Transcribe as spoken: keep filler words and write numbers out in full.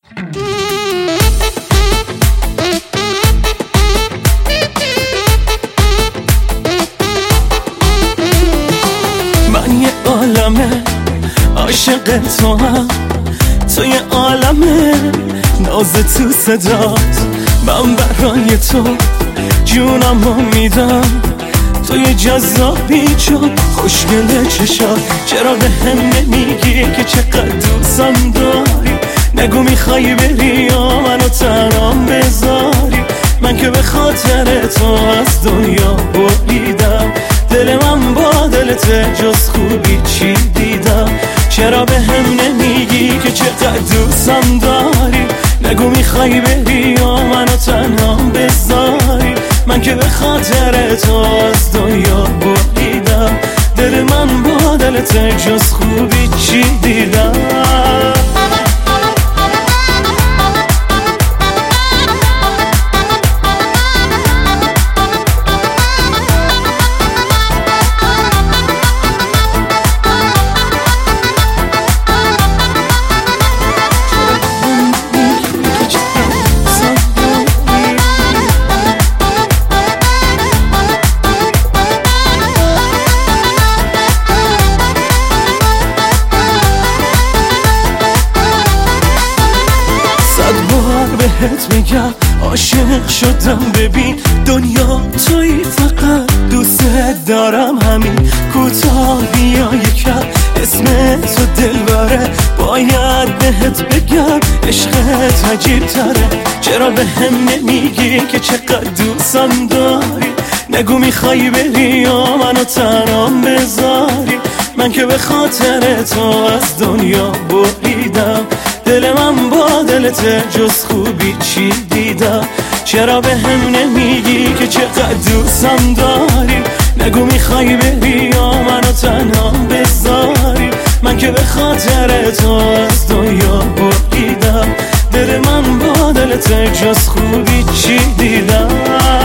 من یه عالمه عاشق تو هم، تو یه عالمه ناز تو صدات. من برای تو جونمو میدم، تو یه جذابی چون خوشگل چشات. چرا به هم نمیگی که چقدر دوستم داری؟ نگو میخوای بری یا منو تنهام بذاری؟ من که به خاطر تو از دنیا بریدم، دل من با دلت جز خوبی چی دیدم. چرا به هم نمیگی که چقدر دوستم داری؟ نگو میخوای بری یا منو تنهام بذاری؟ من که به خاطر تو از دنیا بریدم، دل من با دلت جز خوبی چی دیدم. بهت میگم عاشق شدم، ببین دنیا توی، فقط دوست دارم همین. کوتاه بیا یکم اسم تو دلبره، باید بهت بگم عشقت عجیب تره. چرا به هم نمیگی که چقدر دوستم داری؟ نگو میخوای بری یا منو تنهام بذاری؟ من که به خاطر تو از دنیا بریدم، دل من با دلت جز خوبی چی دیدم. چرا به هم نمیگی که چقدر دوستم داری؟ نگو میخوای بری یا منو تنهام بذاری؟ من که به خاطر تو از دنیا بریدم، دل من با دلت جز خوبی چی دیدم.